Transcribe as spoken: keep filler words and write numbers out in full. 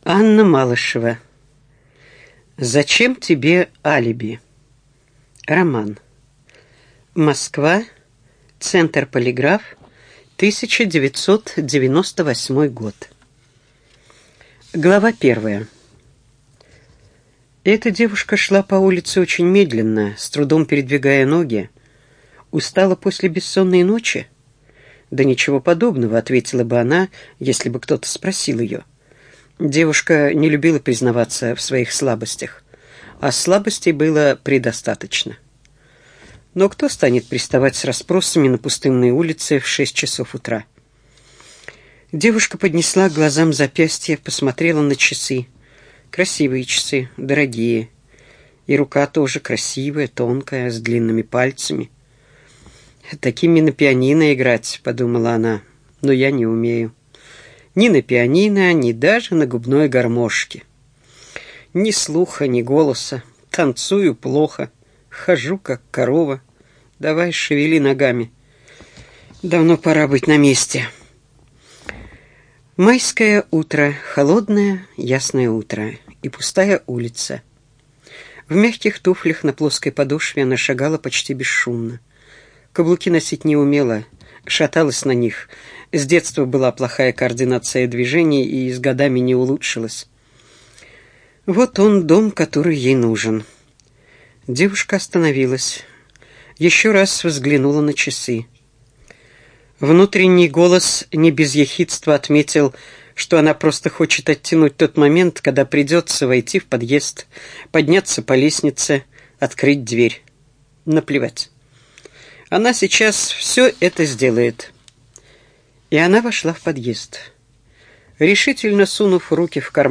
Анна Малышева. Зачем тебе алиби? Роман. Москва. Центр Полиграф. тысяча девятьсот девяносто восьмой год. Глава первая. Эта девушка шла по улице очень медленно, с трудом передвигая ноги. Устала после бессонной ночи? Да ничего подобного, ответила бы она, если бы кто-то спросил ее. Девушка не любила признаваться в своих слабостях, а слабостей было предостаточно. Но кто станет приставать с расспросами на пустынной улице в шесть часов утра? Девушка поднесла к глазам запястье, посмотрела на часы. Красивые часы, дорогие. И рука тоже красивая, тонкая, с длинными пальцами. «Такими на пианино играть», — подумала она, — «но я не умею. Ни на пианино, ни даже на губной гармошке. Ни слуха, ни голоса. Танцую плохо. Хожу, как корова. Давай, шевели ногами. Давно пора быть на месте». Майское утро, холодное, ясное утро и пустая улица. В мягких туфлях на плоской подошве она шагала почти бесшумно. Каблуки носить не умела, шаталась на них. С детства была плохая координация движений и с годами не улучшилась. Вот он, дом, который ей нужен. Девушка остановилась. Еще раз взглянула на часы. Внутренний голос не без ехидства отметил, что она просто хочет оттянуть тот момент, когда придется войти в подъезд, подняться по лестнице, открыть дверь. Наплевать. Она сейчас все это сделает. И она вошла в подъезд. Решительно сунув руки в карман,